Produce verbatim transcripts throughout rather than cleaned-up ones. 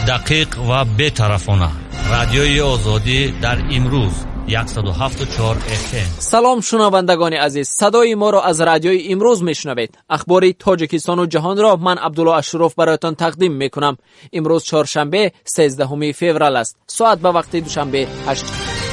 دقیق و بی‌طرفانه. رادیوی آزادی در امروز صد و هفت و چهار اف ام. سلام شنوندگان عزیز، صدای ما را از رادیوی امروز میشنوید. اخبار تاجیکستان و جهان را من عبدالله اشرف برایتان تقدیم میکنم. امروز چهارشنبه سیزدهم فوریه است. ساعت به وقت دوشنبه هشت.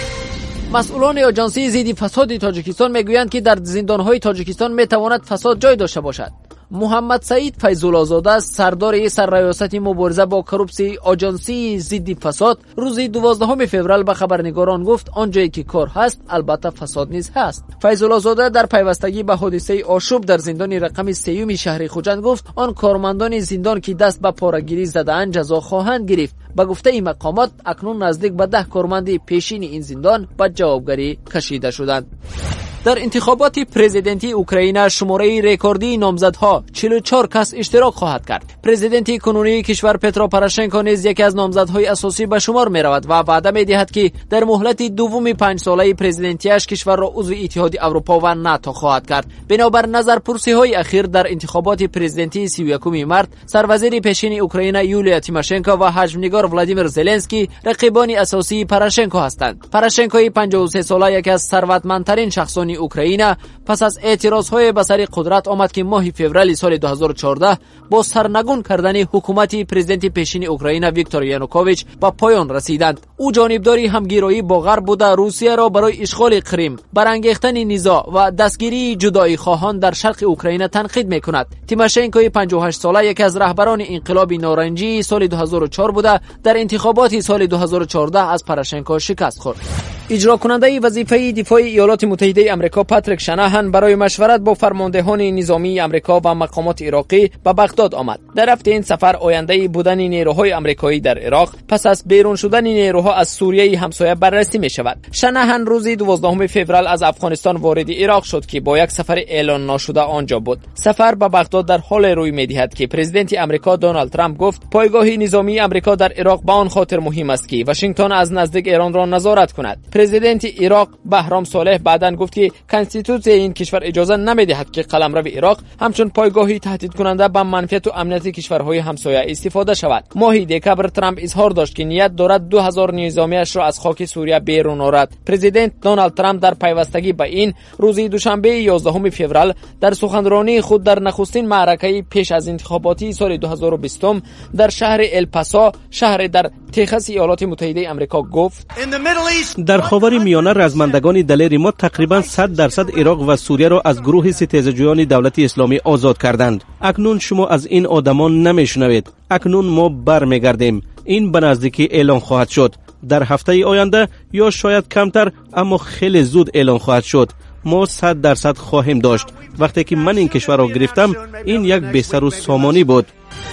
مسئولان آژانسی ضد فساد تاجیکستان میگویند که در زندانهای تاجیکستان میتواند فساد جای داشته باشد. محمد سعید فیض‌الله زاده سردار سرریاست مبارزه با کروپسی آژانسی ضد فساد روز دوازدهم فوریه به خبرنگاران گفت آنجایی که کار هست البته فساد نیز هست. فیض‌الله زاده در پیوستگی به حادثه آشوب در زندان رقم سیوم شهر خوجند گفت آن کارمندان زندان که دست به پاره‌گیری زده‌اند جزا خواهند گرفت. به گفته این مقامات اکنون نزدیک به ده کارمند پیشین این زندان به جوابگری کشیده شدند. در انتخابات پرزیدنتی اوکراین شماره رکوردی نامزدها چهل و چهار کس اشتراک خواهد کرد. پرزیدنتی کنونی کشور پترو پروشنکو نیز یکی از نامزدهای اساسی به شمار می رود و وعده می دهد که در مهلت دوم پنج ساله پرزیدنتیش کشور را عضو اتحاد اروپا و ناتو خواهد کرد. بنابر نظرپرسی های اخیر در انتخابات پرزیدنتی سی و یکم مارس سروزیر پیشین اوکراین یولیا تیماشنکو و حجمنگار ولادیمیر زلنسکی رقیبان اساسی پروشنکو هستند. پروشنکو پنجاه و سه ساله یکی از ثروتمندترین شخصان اوکراین پس از اعتراضهای به سر قدرت آمد که ماه فوریه سال دو هزار و چهارده با سرنگون کردن حکومت پرزیدنت پیشین اوکراین ویکتور یانوکوویچ به پایان رسیدند. او جانبداری همگرایی با غرب بوده روسیه را برای اشغال کریم، برانگیختن نزاع و دستگیری جدایی خواهان در شرق اوکراین تنقید میکند. تیماشنکو پنجاه و هشت ساله یکی از رهبران انقلاب نارنجی سال دو هزار و چهار بوده در انتخابات سال دو هزار و چهارده از پروشنکو شکست خورد. اجرا کننده وظیفه دفاع ایالات متحده آمریکا پاتریک شناهان برای مشورت با فرماندهان نظامی آمریکا و مقامات عراقی به بغداد آمد. در رفت این سفر آینده بودن نیروهای آمریکایی در عراق پس از بیرون شدن نیروها از سوریه همسایه بررسی می شود. شناهان روز دوازدهم فوریه از افغانستان وارد عراق شد که با یک سفر اعلان نشده آنجا بود. سفر به بغداد در حال روی می دهد که پرزیدنت آمریکا دونالد ترامپ گفت پایگاه نظامی آمریکا در عراق به آن خاطر مهم است که واشنگتن از نزدیک ایران را نظارت کند. پرزیدنت عراق بهرام صالح بعداً گفت که کنستیتوسیون این کشور اجازه نمیدهد که قلمرو عراق همچون پایگاهی تهدید کننده به منفعت و امنیت کشورهای همسایه استفاده شود. ماه دکبر ترامپ اظهار داشت که نیت دارد دو هزار نظامیش را از خاک سوریه بیرون آورد. پرزیدنت دونالد ترامپ در پیوستگی به این روز دوشنبه یازدهم فوریه در سخنرانی خود در نخستین معرکه پیش از انتخاباتی سال دو هزار و بیست در شهر الپاسو شهر در تگزاس ایالات متحده آمریکا گفت در خاور میانه رزمندگان دلیر ما تقریبا صد درصد عراق و سوریه را از گروه ستیزجویان دولت اسلامی آزاد کردند. اکنون شما از این آدمان نمیشنوید. اکنون ما برمیگردیم. این به نزدیکی اعلان خواهد شد. در هفته آینده یا شاید کمتر اما خیلی زود اعلان خواهد شد. ما صد درصد خواهیم داشت. وقتی که من این کشور را گرفتم این یک بستر و سامانی بود.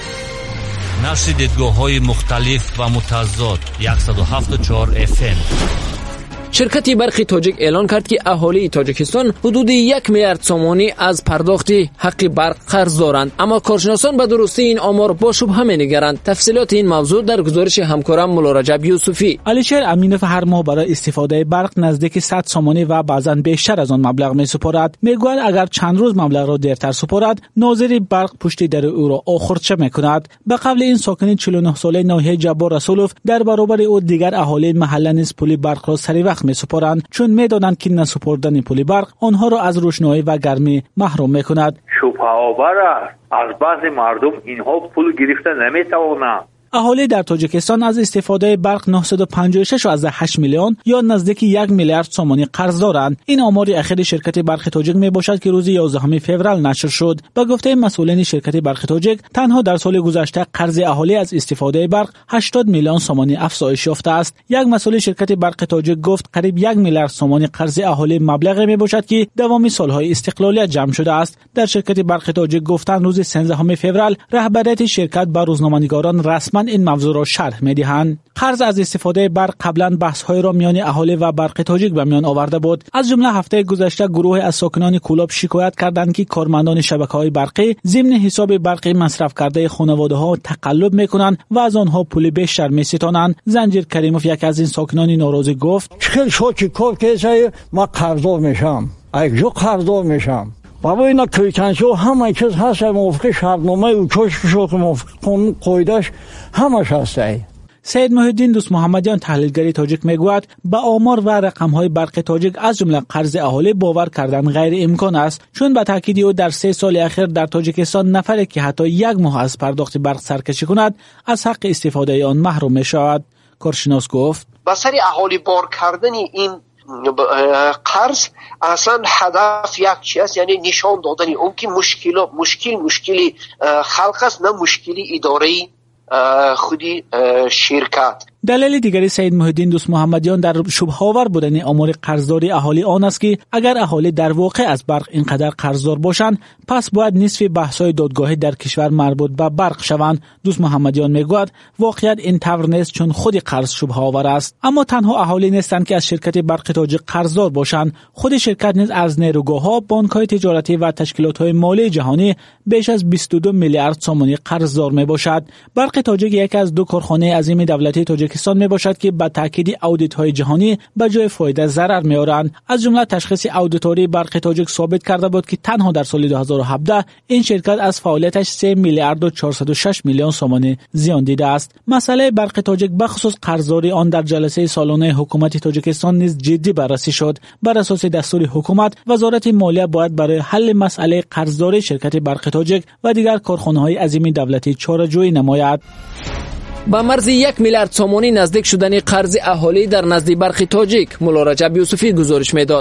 نشر دیدگاه‌های مختلف و متضاد صد و هفت و چهار اف ام. شرکت برق تاجیک اعلان کرد که اهالی تاجیکستان حدود یک میلیارد سومانی از پرداخت حق برق قرض دارند، اما کارشناسان به درستی این آمار با شبهه می‌نگرند. تفصیلات این موضوع در گزارش همکارم مولا رجب یوسفی. علیشیر امینوف هر ماه برای استفاده برق نزدیک صد سومانی و بعضاً بیشتر از آن مبلغ می‌سپارد. میگوید اگر چند روز مبلغ را دیرتر سپارد، ناظر برق پشت در او را آخردشه می‌کند. به قبل این ساکن چهل و نه ساله ناحیه جبار رسولوف در برابر او دیگر اهالی محله نیز پول برق را سری وقت می‌سپارند، چون می‌دانند که نسپردن پول برق آنها را از روشنایی و گرمی محروم می‌کند. شبه‌آور است. از بعضی مردم اینها پول گرفته نمی‌توانند. اهالی در تاجیکستان از استفاده برق نهصد و پنجاه و شش و هشت میلیون یا نزدیک یک میلیارد سومانی قرض دارند. این آمار اخیر شرکت برق تاجیک میباشد که روز یازدهم فوریه نشر شد. به گفته مسئولین شرکت برق تاجیک، تنها در سال گذشته قرض اهالی از استفاده برق هشتاد میلیون سومانی افزایش یافته است. یک مسئول شرکت برق تاجیک گفت قریب یک میلیارد سومانی قرض اهالی مبلغی میباشد که دوام سالهای استقلالیت جمع شده است. در شرکت برق تاجیک گفتند روز سیزدهم فوریه رهبریت شرکت به روزنامه‌نگاران رسما این موضوع را شرح می‌دهند. قرض از استفاده برق قبلا بحث‌های را میان اهالی و برق تاجیک به میان آورده بود. از جمله هفته گذشته گروه از ساکنان کولاب شکایت کردند که کارمندان شبکه‌های برقی ضمن حساب برقی مصرف کرده خانواده‌ها تقلب می‌کنند و از آنها پول بیشتر می‌ستانند. زنجیر کریموف یک از این ساکنان ناراضی گفت: خیلی شوکی کار که ما قرضدار میشم. اگه جو قرضدار میشم بابا اینا کیکنشو همه کس هست موافق شرطنامه و کشفشو که موافق قانون قایدش همش هسته. سید محی الدین دوست محمدیان تحلیلگری تاجیک میگوید با آمار و رقم‌های برق تاجیک از جمله قرض اهالی باور کردن غیر امکان است، چون به تاکید او در سه سال اخیر در تاجیکستان نفری که حتی یک ماه از پرداخت برق سرکشی کند از حق استفاده آن محروم می شود. کارشناس گفت بسر اهالی بار کردن این قرض اصلا هدف یک چیز است، یعنی نشان دادن اون که مشکل مشکل مشکلی خلق است، نه مشکلی اداری خودی شرکت. دلیل دیگری سید محی الدین دوست محمدیان در شبه‌آور بودن آمار قرضداری اهالی آن است که اگر اهالی در واقع از برق اینقدر قرضدار باشند، پس باید نصف بحث‌های دادگاهی در کشور مربوط به برق شوند. دوست محمدیان میگوید واقعیت این طور نیست، چون خود قرض شبه‌آور است. اما تنها اهالی نیستند که از شرکت برق تاجیک قرضدار باشند، خود شرکت نیز از نیروگاه‌ها، بانک‌های تجارتی و تشکیلات‌های مالی جهانی بیش از بیست و دو میلیارد سومانی قرضدار میباشد. برق تاجیک یکی از دو کارخانه عظیم دولتی تاجیکستان می باشد که با تاکید اودیت های جهانی به جای فایده ضرر می آورند. از جمله تشخیص اودیتوری برق تاجیک ثابت کرده بود که تنها در سال دو هزار و هفده این شرکت از فعالیتش سه میلیارد و چهارصد و شش میلیون سومانی زیان دیده است. مسئله برق تاجیک بخصوص قرضداری آن در جلسه سالانه حکومت تاجیکستان نیز جدی بررسی شد. بر اساس دستور حکومت، وزارت مالیه باید برای حل مسئله قرضداری شرکت برق تاجیک و دیگر کارخانه‌های عظیم دولتی چاره‌جویی نماید. با مرز یک میلیارد سومانی نزدیک شدن قرض اهالی در نزد برق تاجیک، مولا رجب یوسفی گزارش میداد.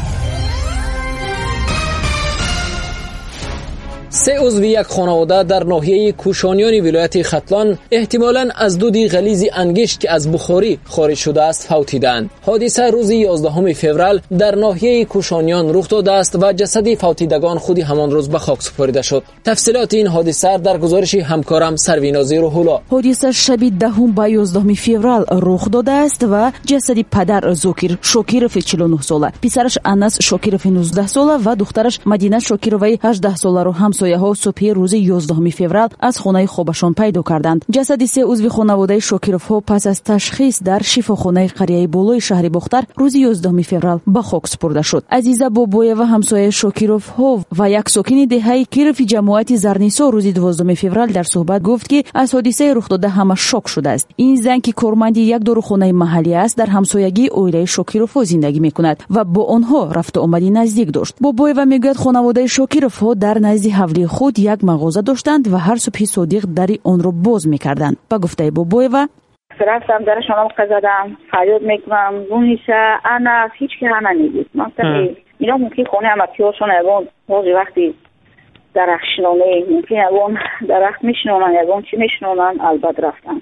سه عضو یک خانواده در ناحیه کوشانیان ولایت ختلان احتمالاً از دود غلیظ انگشت که از بخاری خارج شده است فوتیدند. حادثه روز یازدهم فوریه در ناحیه کوشانیان رخ داده است و جسد فوتیدگان خود همان روز به خاک سپرده شد. تفصیلات این حادثه در گزارش همکارم سروینازی روح‌الله. حادثه شب دهم با یازدهم فوریه رخ داده است و جسد پدر زوکیر شوکیروف چهل و نه ساله، پسرش انس شوکیروف نوزده ساله و دخترش مدینه شوکیروای هجده ساله را همسایه ها صبح روز یازدهم فوریه از خانه خوابشان پیدا کردند. جسد سه عضو خانواده شوکیروف ها پس از تشخیص در شفاخانه قریه بالای شهر بختر روز یازدهم فوریه به خاک سپرده شد. عزیزه بابویه و همسایه شوکیروف ها و یک ساکن دهه کیروف جماعت زرنیسا روز دوازدهم فوریه در صحبت گفت که از حادثه رخ داده همه شوک شده است. این زن که کارمند یک داروخانه محلی است در همسایگی اویله شوکیروف ها زندگی میکند و با آنها رفت و آمدی نزدیک داشت. بابویه میگوید خانواده شوکیروف ها در نزد حولی خود یک مغازه داشتند و هر صبح صادق در آن را باز میکردند. با گفته بابویه رفتم درش آنم زدم، فریاد میکنم گونیشه انا هیچ که همه نگید منطقی اینا ممکن خونه همه پیاشون یکون بعضی وقتی درخت شنونه ممکن یکون درخت میشنونن یکون چی میشنونن. البته رفتم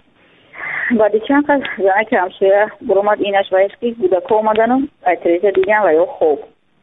بعدی چند قد زنه که همسویه برومد اینش و اسکی بودکا اومدن و اعتریزه دیگن و یا خوب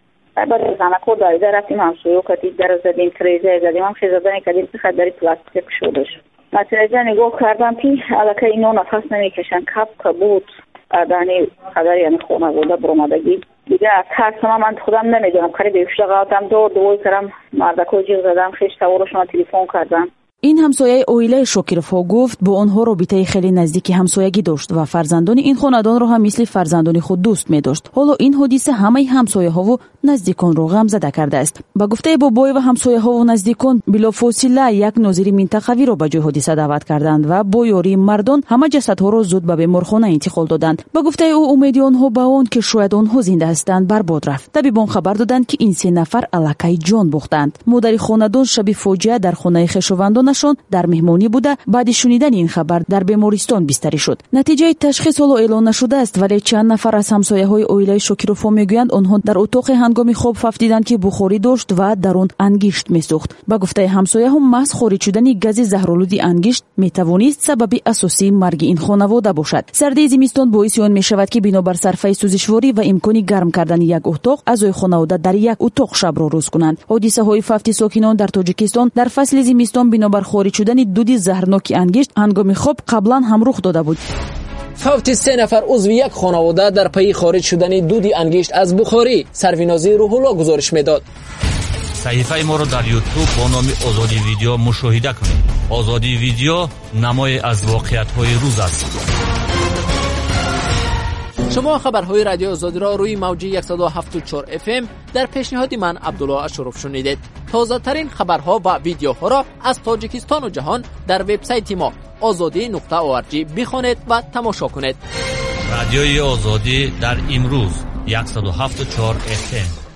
بعد از زنکو دایده رفتیم همسویو کتید در زدیم تریزه زدیم هم خیزدنی کدیم که خداری پلاستیک شده شد. نتیجه نگاه کردم که علاقه اینو نفس نمیکشن کپ کبود دانی خداری یعنی خونه بوده برومدگی دیگه ترسم من خودم نمیدونم کاری به اشتغالاتم دو دوی کردم مردکو جیغ زدم خیش تورشون تلفن کردم. این همسایه اویله شوکیروف ها گفت با آنها رابطه خیلی نزدیکی همسایگی داشت و فرزندان این خاندان را هم مثل فرزندان خود دوست می داشت. حالا این حادثه همه همسایه ها و نزدیکان را غمزده کرده است. با گفته بابای و همسایه ها و نزدیکان بلافاصله یک ناظر منطقوی را به جای حادثه دعوت کردند و با یاری مردان همه جسدها را زود به بیمارخانه انتقال دادند. با گفته او امید آنها به آن که شاید آنها زنده هستند برباد رفت. طبیبان خبر دادند که این سه نفر الکی جان باختند. مادر خاندان شب فاجعه در خانه خویشاوندان نشون در مهمانی بوده. بعد شنیدن این خبر در بیمارستان بستری شد. نتیجه تشخیص حالا اعلام نشده است، ولی چند نفر از همسایه‌های اویله شوکیروف میگویند آنها در اتاق هنگام خواب فهمیدند که بخاری داشت و در آن انگشت میسوخت. با گفته همسایه ها محض خارج شدن گاز زهرآلود انگشت میتوانست سبب اساسی مرگ این خانواده باشد. سردی زمستان باعث آن میشود که بنابر صرفه سوزشواری و امکانی گرم کردن یک اتاق اعضای خانواده در یک اتاق شب را روز کنند. حادثه های فوت ساکنان در تاجیکستان در فصل زمستان بنابر خارج شدن دود زهرناک انگشت هنگام خواب قبلا هم رخ داده بود. فوت سه نفر عضو یک خانواده در پی خارج شدن دود انگشت از بخاری، سروینازی روح‌الله گزارش میداد. صحیفه ما رو در یوتیوب با نام آزادی ویدیو مشاهده کنید. آزادی ویدیو نمای از واقعیت های روز است. شما خبرهای رادیو آزادی را روی موج صد و هفت و چهار اف ام در پیشنهاد من عبدالله اشرف شنیدید. تازه ترین خبرها و ویدیوها را از تاجیکستان و جهان در وبسایت ما آزادی نقطه او آر جی بخوانید و تماشا کنید. رادیوی آزادی در امروز صد و هفت و چهار اف ام.